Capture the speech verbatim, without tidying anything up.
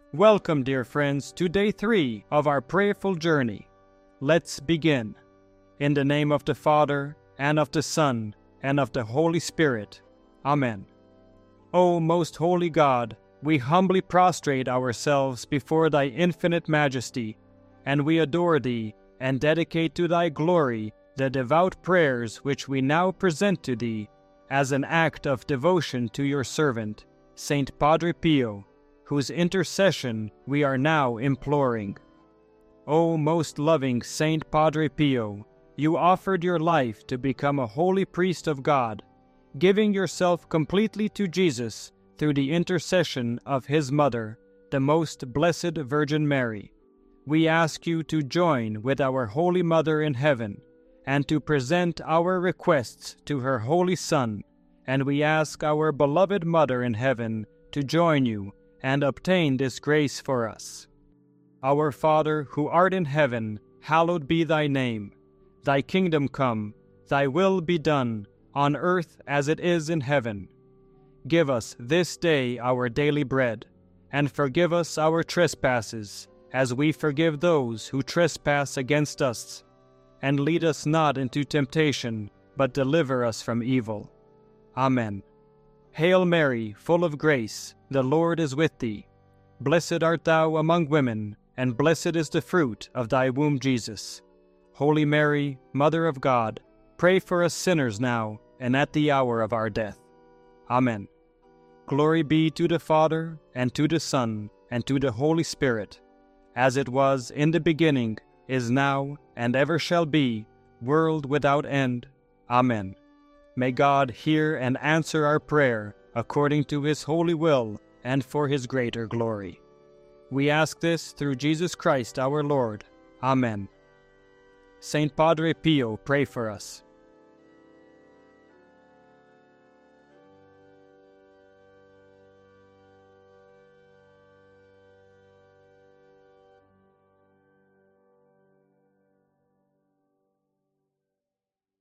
Welcome, dear friends, to day three of our prayerful journey. Let's begin. In the name of the Father, and of the Son, and of the Holy Spirit. Amen. O most holy God, we humbly prostrate ourselves before thy infinite majesty, and we adore thee, and dedicate to thy glory the devout prayers which we now present to thee, as an act of devotion to your servant, Saint Padre Pio, whose intercession we are now imploring. O most loving Saint Padre Pio, you offered your life to become a holy priest of God, giving yourself completely to Jesus through the intercession of his mother, the most blessed Virgin Mary. We ask you to join with our Holy Mother in heaven, and to present our requests to her Holy Son, and we ask our beloved Mother in heaven to join you and obtain this grace for us. Our Father, who art in heaven, hallowed be thy name. Thy kingdom come, thy will be done, on earth as it is in heaven. Give us this day our daily bread, and forgive us our trespasses, as we forgive those who trespass against us. And lead us not into temptation, but deliver us from evil. Amen. Hail Mary, full of grace, the Lord is with thee. Blessed art thou among women, and blessed is the fruit of thy womb, Jesus. Holy Mary, Mother of God, pray for us sinners now, and at the hour of our death. Amen. Glory be to the Father, and to the Son, and to the Holy Spirit, as it was in the beginning, is now, and ever shall be, world without end. Amen. May God hear and answer our prayer according to his holy will and for his greater glory. We ask this through Jesus Christ our Lord. Amen. Saint Padre Pio, pray for us.